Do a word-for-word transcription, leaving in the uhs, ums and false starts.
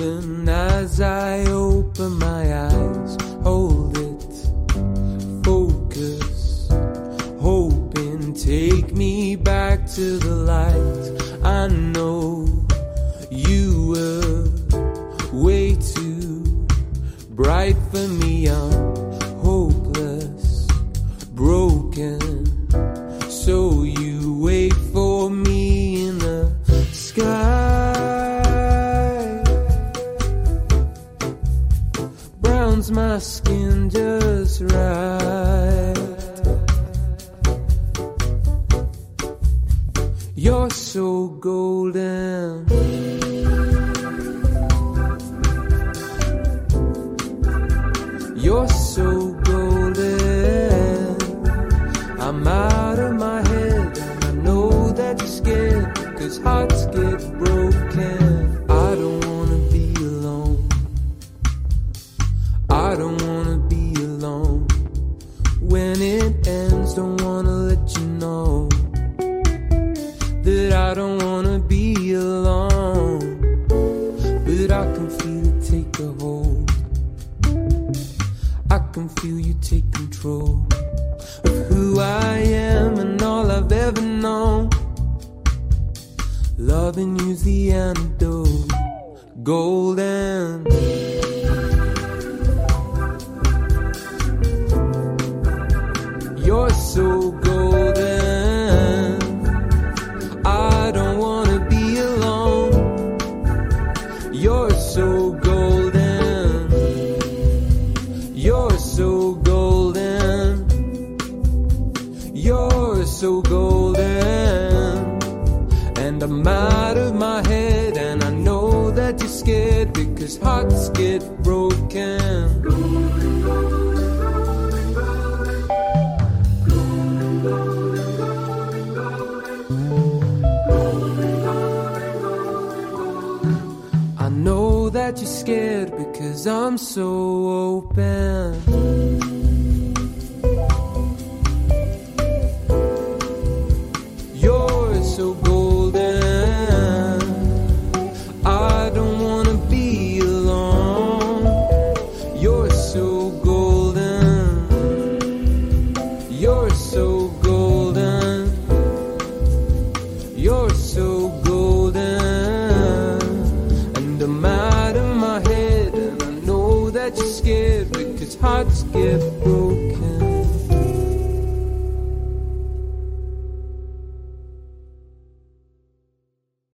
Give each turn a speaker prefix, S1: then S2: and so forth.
S1: golden as I open my eyes. Hold it, focus, hoping, take me back to the light. I know you were way too bright for me. I'm hopeless, broken, so you wait for me in the sky. Brown's my skin just right. You're so golden. You're so golden. I'm out of my head and I know that you're scared, 'cause hearts get broken. I don't wanna be alone. I don't wanna be alone. When it ends, don't wanna let you know that I don't wanna be alone. But I can feel it take a hold. I can feel you take control of who I am and all I've ever known. Loving you's the antidote. Golden. You're so golden. I don't wanna be alone. You're so golden. You're so golden. You're so golden. And I'm out of my head and I know that you're scared, because hearts get broken. I know that you're scared because I'm so open. You're so golden. I don't wanna be alone. You're so golden. You're so